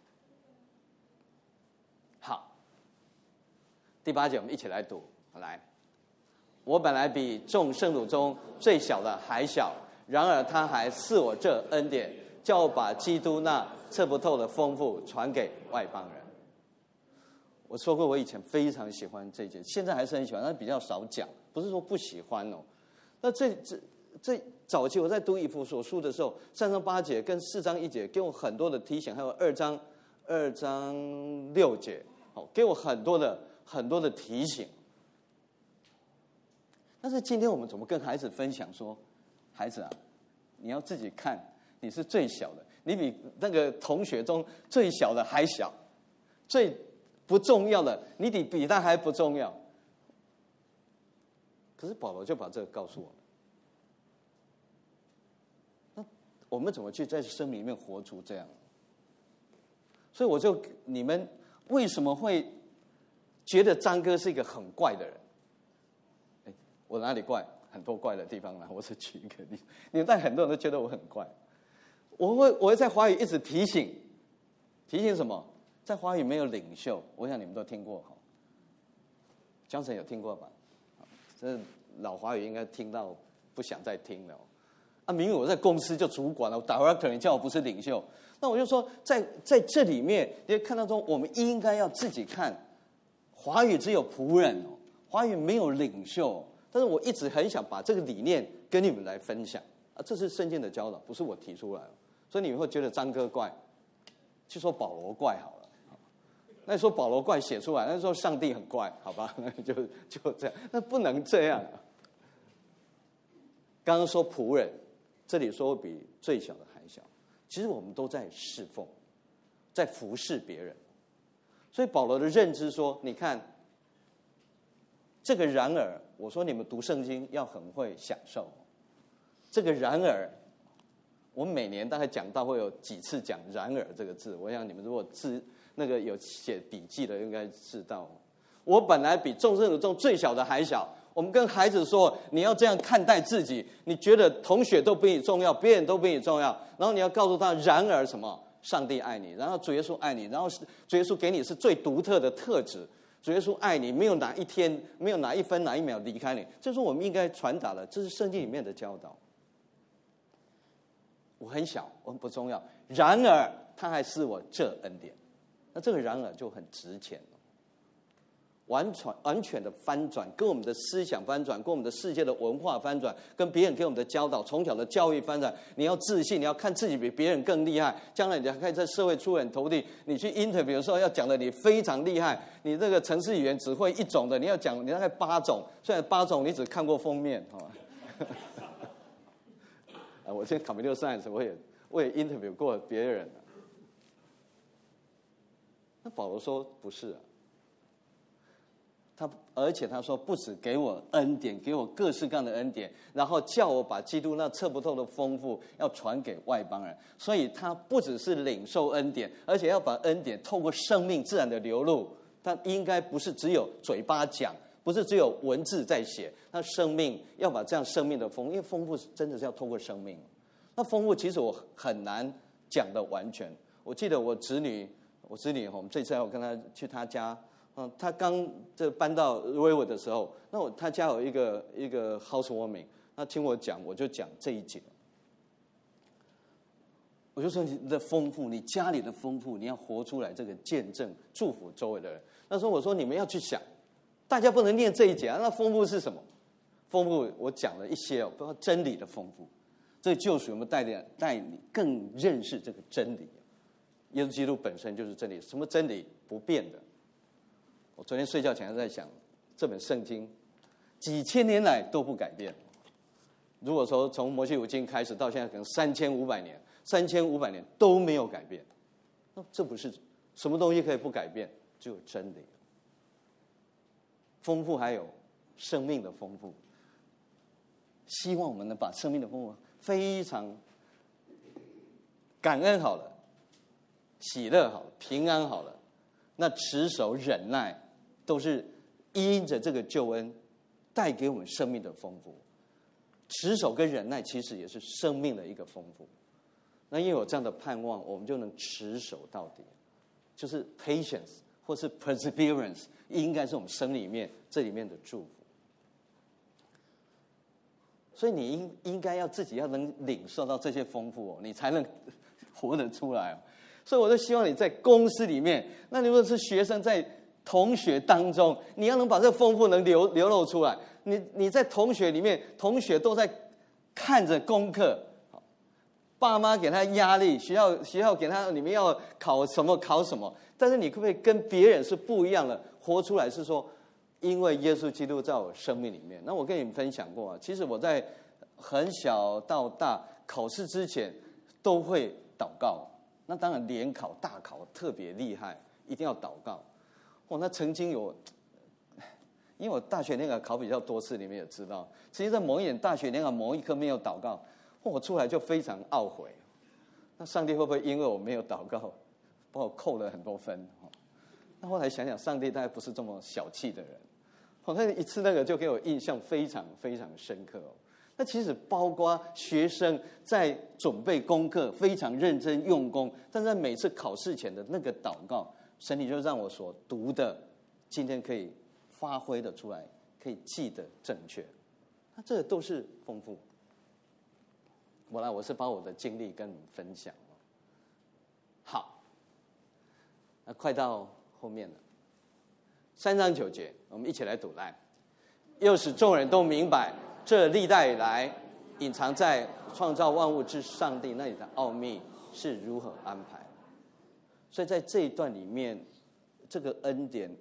[SPEAKER 1] 好，第8节我们一起来读。来，我本来比众圣徒中最小的还小，然而他还赐我这恩典，叫我把基督那测不透的丰富传给外邦人。我说过，我以前非常喜欢这节，现在还是很喜欢，但比较少讲，不是说不喜欢哦。那这早期我在读以弗所书的时候，3章8节跟4章1节给我很多的提醒，还有2章6节，好，给我很多的提醒。但是今天我们怎么跟孩子分享说，孩子啊，你要自己看，你是最小的，你比那个同学中最小的还小，最不重要的，你比他还不重要。可是保罗就把这个告诉我们。我们怎么去在生命里面活出这样？所以你们为什么会觉得张哥是一个很怪的人？我哪里怪？很多怪的地方呢。我是举一个例子，你们但很多人都觉得我很怪。我会在华语一直提醒什么？在华语没有领袖，我想你们都听过哈。江晨有听过吧？这老华语应该听到不想再听了。明明我在公司就主管了，我director，你叫我不是领袖，那我就说，在这里面，你会看到说，我们应该要自己看，华语只有仆人哦，华语没有领袖。但是我一直很想把这个理念跟你们来分享啊，这是圣经的教导，不是我提出来的。所以你们会觉得张哥怪，就说保罗怪好了。那说保罗怪写出来，那说上帝很怪，好吧？那就这样，那不能这样啊。刚刚说仆人。这里说比最小的还小，其实我们都在侍奉，在服侍别人。所以保罗的认知说，你看这个然而，我说你们读圣经要很会享受这个然而。我们每年大概讲到会有几次讲然而这个字，我想你们如果有写笔记的应该知道，我本来比众圣徒中最小的还小。我们跟孩子说，你要这样看待自己，你觉得同学都比你重要，别人都比你重要，然后你要告诉他，然而什么？上帝爱你，然后主耶稣爱你，然后主耶稣给你是最独特的特质，主耶稣爱你，没有哪一天，没有哪一分哪一秒离开你，这是我们应该传达的，这是圣经里面的教导。我很小，我很不重要，然而他还是我这恩典，那这个然而就很值钱了。完全的翻转，跟我们的思想翻转，跟我们的世界的文化翻转，跟别人给我们的教导，从小的教育翻转。你要自信，你要看自己比别人更厉害，将来你可以在社会出人头地。你去 interview 的时候要讲的你非常厉害，你这个程式语言只会1种的，你要讲你大概8种，虽然8种你只看过封面，好吧？我现在 computer science 我也 interview 过别人。那保罗说不是啊。而且他说，不只给我恩典，给我各式各样的恩典，然后叫我把基督那测不透的丰富要传给外邦人。所以他不只是领受恩典，而且要把恩典透过生命自然的流露。他应该不是只有嘴巴讲，不是只有文字在写，那生命要把这样生命的丰富，因为丰富真的是要透过生命。那丰富其实我很难讲的完全。我记得我侄女，我们这次要跟他去他家。 他刚搬到威尔的时候，那他家有一个 housewarming， 他听我讲，我就讲这一节。我就说你的丰富，你家里的丰富，你要活出来，这个见证祝福周围的人。那时候我说你们要去想，大家不能念这一节啊。那丰富是什么？丰富我讲了一些包括真理的丰富。这个救赎有没有带你更认识这个真理？耶稣基督本身就是真理。什么真理？不变的。我昨天睡觉前在想，这本圣经几千年来都不改变。如果说从摩西五经开始到现在，可能3500年都没有改变。那这不是什么东西可以不改变？只有真理。丰富还有生命的丰富。希望我们能把生命的丰富非常感恩好了，喜乐好了，平安好了，那持守忍耐都是因着这个救恩带给我们生命的丰富。持守跟忍耐其实也是生命的一个丰富。那因为有这样的盼望，我们就能持守到底，就是 patience 或是 perseverance， 应该是我们生命里面这里面的祝福。所以你应该要自己要能领受到这些丰富你才能活得出来所以我就希望你在公司里面，那如果是学生在同学当中，你要能把这丰富能流露出来。你在同学里面，同学都在看着功课，爸妈给他压力，学校给他你们要考什么，但是你可不可以跟别人是不一样的，活出来是说，因为耶稣基督在我生命里面。那我跟你们分享过其实我在很小到大考试之前都会祷告。那当然联考大考特别厉害，一定要祷告。那曾经有，因为我大学联考考比较多次，你们也知道，其实在某一年大学联考某一科没有祷告，我出来就非常懊悔。那上帝会不会因为我没有祷告把我扣了很多分？那后来想想，上帝大概不是这么小气的人。那一次那个就给我印象非常非常深刻那其实包括学生在准备功课非常认真用功，但在每次考试前的那个祷告，神你就让我所读的今天可以发挥的出来，可以记得正确。那这都是丰富。我是把我的经历跟你们分享。好，那快到后面了。3章9节，我们一起来读来。又使众人都明白，这历代以来隐藏在创造万物之上帝那里的奥秘是如何安排。所以在这一段里面，这个恩典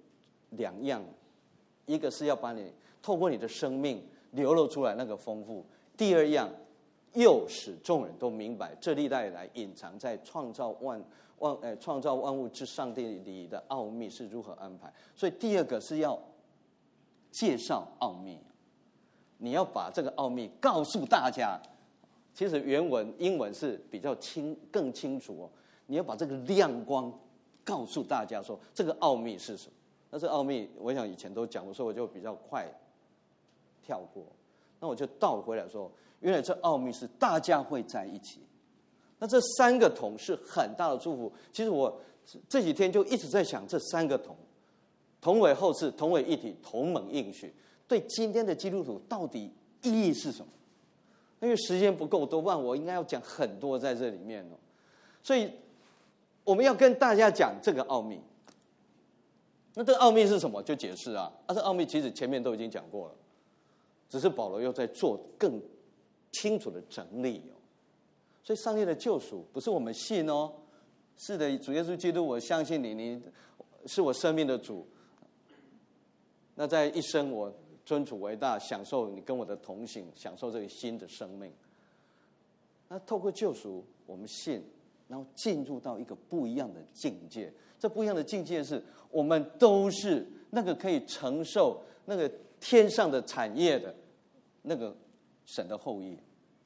[SPEAKER 1] 2样，一个是要把你透过你的生命流露出来那个丰富，第2样又使众人都明白，这历代以来隐藏在创造万物之上帝里的奥秘是如何安排。所以第2个是要介绍奥秘，你要把这个奥秘告诉大家。其实原文英文是比较更清楚你要把这个亮光告诉大家，说这个奥秘是什么。那这奥秘我想以前都讲过，所以我就比较快跳过。那我就倒回来说，原来这奥秘是大家会在一起。那这3个桶是很大的祝福。其实我这几天就一直在想，这3个桶，同为后嗣，同为一体，同盟应许，对今天的基督徒到底意义是什么？因为时间不够多，不然我应该要讲很多在这里面所以我们要跟大家讲这个奥秘。那这个奥秘是什么？就解释这奥秘其实前面都已经讲过了，只是保罗又在做更清楚的整理所以上帝的救赎不是我们信是的，主耶稣基督，我相信你，你是我生命的主。那在一生我尊主为大，享受你跟我的同行，享受这个新的生命。那透过救赎，我们信，然后进入到一个不一样的境界。这不一样的境界是我们都是那个可以承受那个天上的产业的那个神的后裔。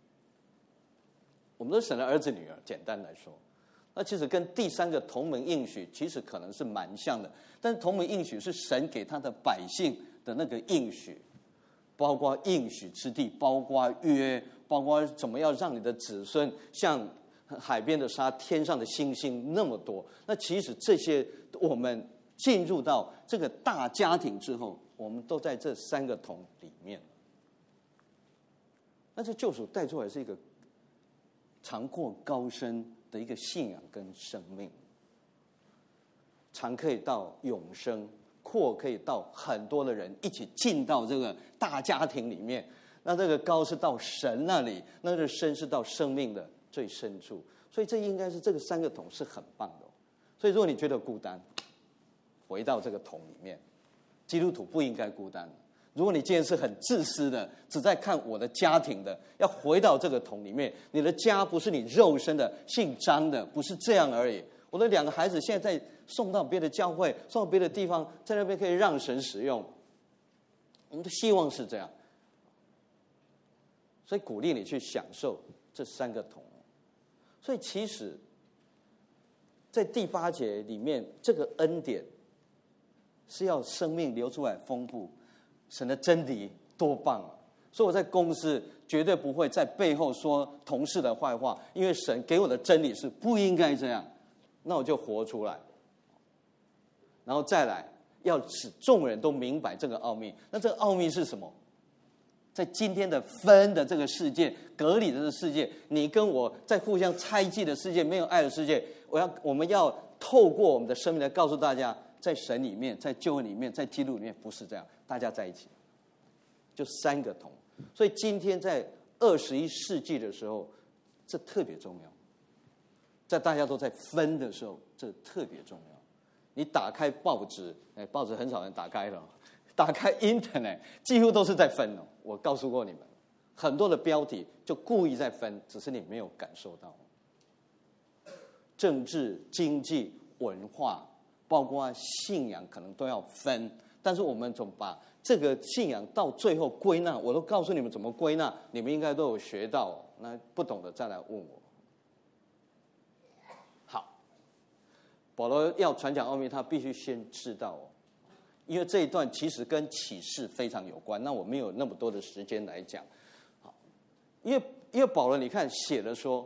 [SPEAKER 1] 我们都是神的儿子女儿，简单来说。那其实跟第3个同盟应许其实可能是蛮像的，但是同盟应许是神给他的百姓的那个应许，包括应许之地，包括约，包括怎么样让你的子孙像海边的沙，天上的星星那么多。那其实这些我们进入到这个大家庭之后，我们都在这三个桶里面。那这救赎带出来是一个长阔高深的一个信仰跟生命，长可以到永生，阔可以到很多的人一起进到这个大家庭里面。那这个高是到神那里，那这个深是到生命的最深处。所以这应该是这个三个桶是很棒的。所以如果你觉得孤单，回到这个桶里面。基督徒不应该孤单。如果你今天是很自私的，只在看我的家庭的，要回到这个桶里面。你的家不是你肉身的姓张的，不是这样而已。我的2个孩子现在在送到别的教会，送到别的地方，在那边可以让神使用。我们的希望是这样。所以鼓励你去享受这3个桶。所以其实在第8节里面，这个恩典是要生命流出来丰富，神的真理多棒啊！所以我在公司绝对不会在背后说同事的坏话，因为神给我的真理是不应该这样，那我就活出来。然后再来，要使众人都明白这个奥秘。那这个奥秘是什么？在今天的分的这个世界，隔离的这个世界，你跟我在互相猜忌的世界，没有爱的世界，我们要透过我们的生命来告诉大家，在神里面，在救恩里面，在基督里面，不是这样，大家在一起，就3个桶。所以今天在21世纪的时候，这特别重要。在大家都在分的时候，这特别重要。你打开报纸，报纸很少人打开了，打开 Internet， 几乎都是在分哦。我告诉过你们，很多的标题就故意在分，只是你没有感受到。政治、经济、文化，包括信仰，可能都要分。但是我们怎么把这个信仰到最后归纳？我都告诉你们怎么归纳，你们应该都有学到。那不懂的再来问我。好，保罗要传讲奥秘，他必须先知道哦。因为这一段其实跟启示非常有关，那我没有那么多的时间来讲。好，因为保罗你看写了说，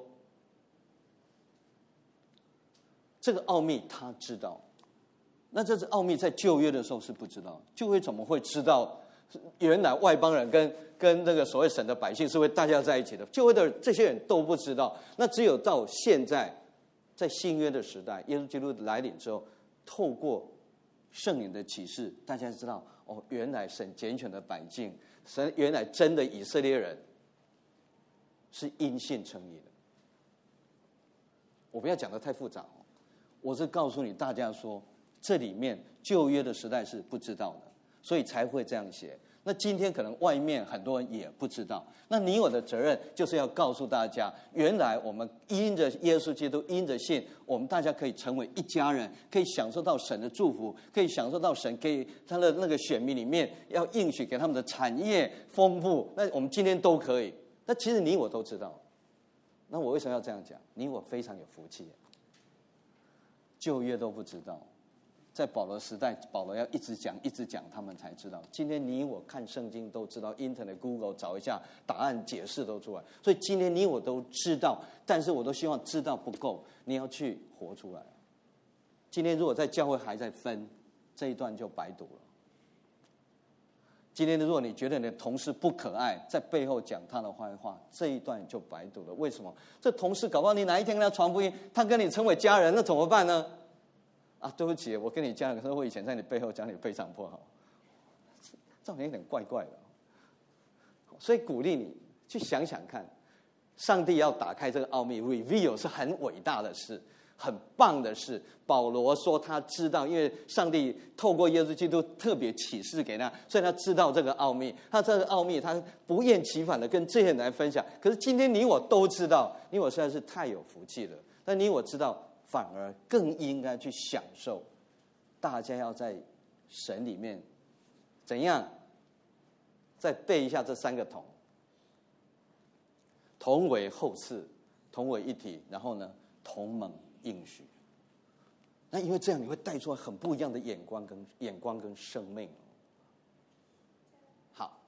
[SPEAKER 1] 这个奥秘他知道，那这是奥秘在旧约的时候是不知道，旧约怎么会知道？原来外邦人跟那个所谓神的百姓是会大家在一起的，旧约的这些人都不知道。那只有到现在，在新约的时代，耶稣基督来临之后，透过圣灵的启示，大家知道哦，原来神拣选的百姓，神原来真的以色列人是因信称义的。我不要讲得太复杂哦，我是告诉你大家说，这里面旧约的时代是不知道的，所以才会这样写。那今天可能外面很多人也不知道，那你我的责任就是要告诉大家，原来我们因着耶稣基督，因着信，我们大家可以成为一家人，可以享受到神的祝福，可以享受到神给他的那个选民里面要应许给他们的产业丰富。那我们今天都可以。那其实你我都知道。那我为什么要这样讲？你我非常有福气。旧约都不知道。在保罗时代，保罗要一直讲，他们才知道。今天你我看圣经都知道 ，Internet、Google 找一下答案解释都出来。所以今天你我都知道，但是我都希望知道不够，你要去活出来。今天如果在教会还在分，这一段就白读了。今天如果你觉得你的同事不可爱，在背后讲他的坏话，这一段就白读了。为什么？这同事搞不好你哪一天跟他传福音，他跟你成为家人，那怎么办呢？啊，对不起，我跟你讲，可是我以前在你背后讲你非常不好，这样有点怪怪的。所以鼓励你去想想看，上帝要打开这个奥秘 ，reveal 是很伟大的事，很棒的事。保罗说他知道，因为上帝透过耶稣基督特别启示给他，所以他知道这个奥秘。他这个奥秘，他不厌其烦的跟这些人来分享。可是今天你我都知道，你我实在是太有福气了。但你我知道。反而更应该去享受，大家要在神里面怎样？再背一下这3个桶，同为后嗣，同为一体，然后呢，同蒙应许。那因为这样，你会带出来很不一样的眼光跟生命。好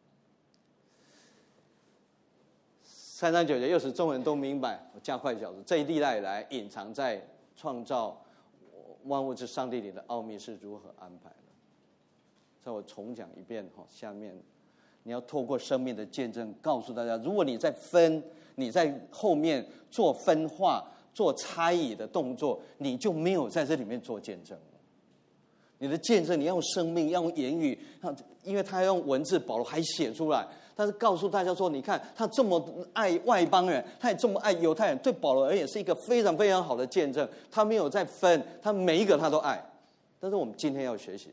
[SPEAKER 1] ，3章9节，又使众人都明白，我加快脚子，这一历代以来隐藏在创造万物之上帝里的奥秘是如何安排的。所以我重讲一遍哈，下面你要透过生命的见证告诉大家，如果你在你在后面做分化、做猜疑的动作，你就没有在这里面做见证了。你的见证你要用生命，要用言语，因为他要用文字，保罗还写出来，但是告诉大家说，你看他这么爱外邦人，他也这么爱犹太人，对保罗而言是一个非常非常好的见证。他没有在分，他每一个他都爱。但是我们今天要学习的，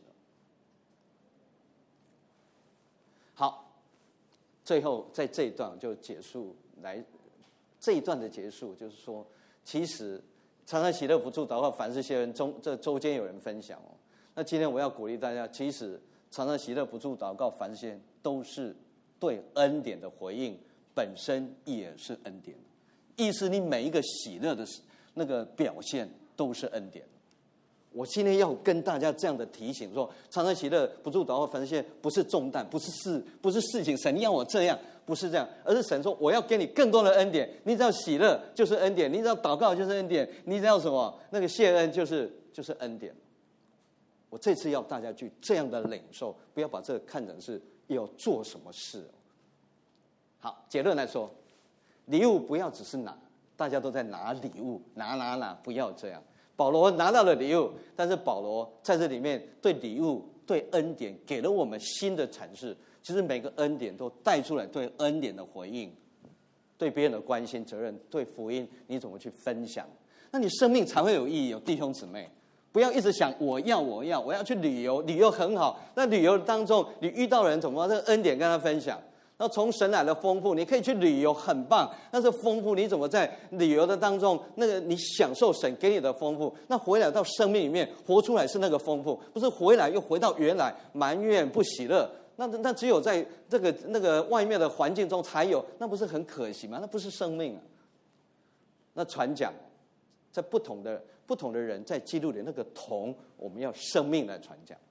[SPEAKER 1] 好，最后在这一段就结束来，这一段的结束就是说，其实常常喜乐不住祷告，凡事谢恩，这周间有人分享哦。那今天我要鼓励大家，其实常常喜乐不住祷告，凡事谢恩，都是对恩典的回应，本身也是恩典。意思你每一个喜乐的那个表现都是恩典。我今天要跟大家这样的提醒说，常常喜乐不住祷告，凡事谢恩，不是重担，不是事情，神要我这样，不是这样，而是神说我要给你更多的恩典。你只要喜乐就是恩典，你只要祷告就是恩典，你只要什么那个谢恩就是恩典。我这次要大家去这样的领受，不要把这个看成是要做什么事。好，结论来说，礼物不要只是拿，大家都在拿礼物，拿，不要这样。保罗拿到了礼物，但是保罗在这里面对礼物、对恩典给了我们新的阐释。其实每个恩典都带出来对恩典的回应，对别人的关心、责任，对福音你怎么去分享，那你生命才会有意义。有弟兄姊妹，不要一直想我要去旅游，旅游很好。那旅游当中你遇到人怎么这个恩典跟他分享？那从神来的丰富，你可以去旅游，很棒。但是丰富你怎么在旅游的当中，那个你享受神给你的丰富，那回来到生命里面活出来是那个丰富，不是回来又回到原来埋怨不喜乐。那只有在这个那个外面的环境中才有，那不是很可惜吗？那不是生命啊。那传讲，在不同的人在基督里那个同，我们要生命来传讲。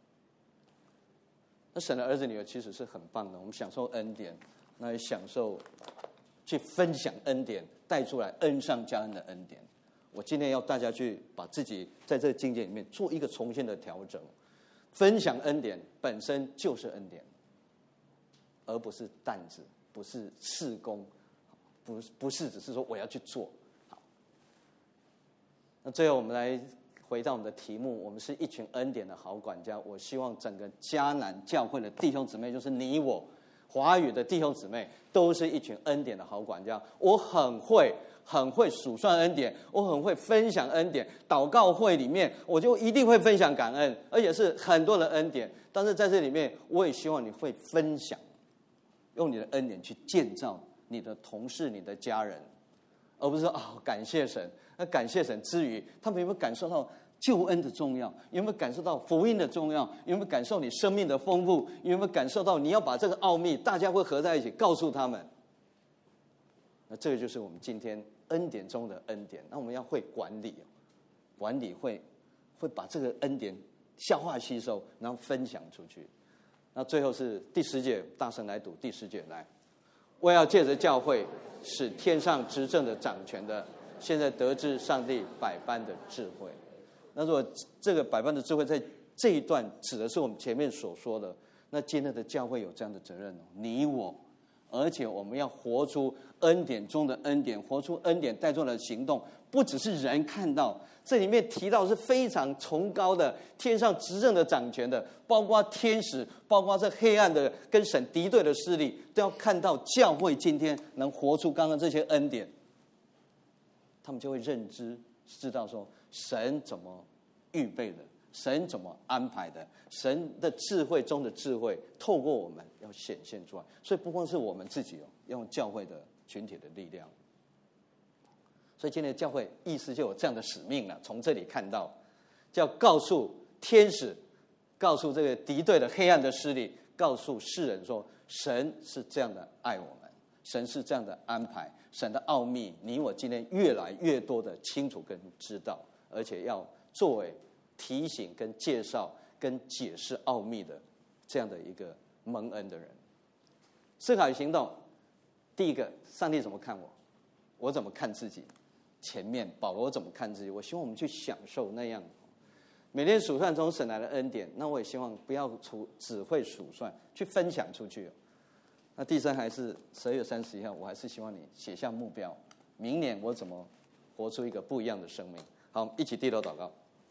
[SPEAKER 1] 那神的儿子女儿其实是很棒的，我们享受恩典，那也享受去分享恩典，带出来恩上加恩的恩典。我今天要大家去把自己在这个境界里面做一个重新的调整，分享恩典本身就是恩典，而不是担子，不是事工，不是只是说我要去做。好，那最后我们来回到我们的题目，我们是一群恩典的好管家。我希望整个迦南教会的弟兄姊妹，就是你我华语的弟兄姊妹，都是一群恩典的好管家。我很会数算恩典，我很会分享恩典。祷告会里面，我就一定会分享感恩，而且是很多的恩典。但是在这里面，我也希望你会分享，用你的恩典去建造你的同事、你的家人，而不是说感谢神。那感谢神之余，他们有没有感受到救恩的重要？有没有感受到福音的重要？有没有感受你生命的丰富？有没有感受到你要把这个奥秘大家会合在一起告诉他们？那这个就是我们今天恩典中的恩典。那我们要会管理，管理会把这个恩典消化吸收，然后分享出去。那最后是第10节，大声来读第10节来。我要借着教会，使天上执政的掌权的，现在得知上帝百般的智慧。那如果这个百般的智慧在这一段指的是我们前面所说的，那今天的教会有这样的责任，你我，而且我们要活出恩典中的恩典，活出恩典带出来的行动，不只是人看到。这里面提到是非常崇高的天上执政的掌权的，包括天使，包括这黑暗的跟神敌对的势力，都要看到教会今天能活出刚刚这些恩典，他们就会知道说神怎么预备的，神怎么安排的，神的智慧中的智慧透过我们要显现出来。所以不光是我们自己要用教会的群体的力量。所以今天的教会意思就有这样的使命了，从这里看到，叫告诉天使，告诉这个敌对的黑暗的势力，告诉世人说，神是这样的爱我们，神是这样的安排，神的奥秘，你我今天越来越多的清楚跟知道，而且要作为提醒跟介绍跟解释奥秘的这样的一个蒙恩的人。思考与行动，第一个，上帝怎么看我，我怎么看自己。前面保罗怎么看自己？我希望我们去享受那样每天数算从神来的恩典，那我也希望不要只会数算，去分享出去。那第三还是12月31号，我还是希望你写下目标，明年我怎么活出一个不一样的生命。好，一起低头祷告。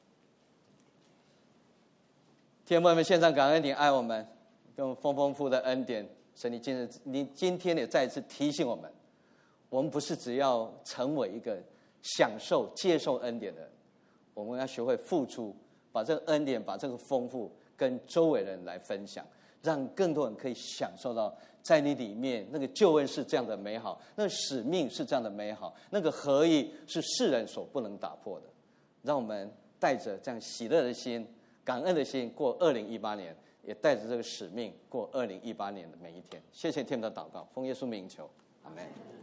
[SPEAKER 1] 天父，我们献上感恩，你爱我们，用丰丰富的恩典。神，你今天也再一次提醒我们，我们不是只要成为一个享受、接受恩典的人，我们要学会付出，把这个恩典、把这个丰富跟周围人来分享，让更多人可以享受到，在你里面那个救恩是这样的美好，那个使命是这样的美好，那个合一是世人所不能打破的。让我们带着这样喜乐的心、感恩的心过2018年，也带着这个使命过2018年的每一天。谢谢天父的祷告，奉耶稣名求，阿们。